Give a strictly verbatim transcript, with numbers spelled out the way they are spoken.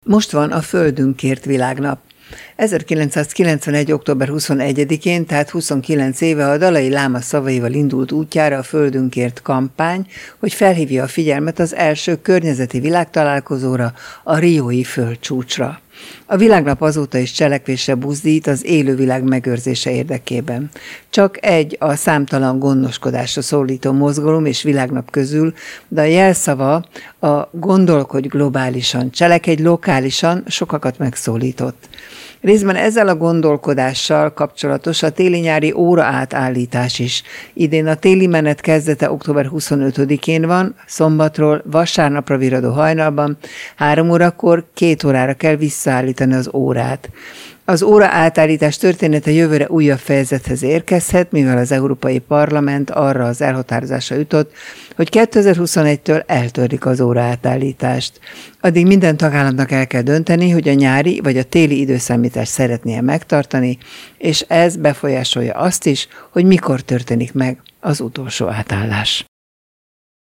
Most van a Földünkért világnap. ezerkilencszázkilencvenegy. október huszonegyedikén, tehát huszonkilenc éve a Dalai Láma szavaival indult útjára a Földünkért kampány, hogy felhívja a figyelmet az első környezeti világtalálkozóra, a riói földcsúcsra. A világnap azóta is cselekvésre buzdít az élővilág megőrzése érdekében. Csak egy a számtalan gondoskodásra szólító mozgalom és világnap közül, de a jelszava a gondolkodj globálisan, cselekedj lokálisan sokakat megszólított. Részben ezzel a gondolkodással kapcsolatos a téli-nyári óraátállítás is. Idén a téli menet kezdete október huszonötödikén van, szombatról vasárnapra viradó hajnalban, három órakor két órára kell visszaállítani az órát. Az óra átállítás története jövőre újabb fejezethez érkezhet, mivel az Európai Parlament arra az elhatározásra jutott, hogy kétezer-huszonegytől eltörlik az óra átállítást. Addig minden tagállamnak el kell dönteni, hogy a nyári vagy a téli időszámítást szeretné megtartani, és ez befolyásolja azt is, hogy mikor történik meg az utolsó átállás.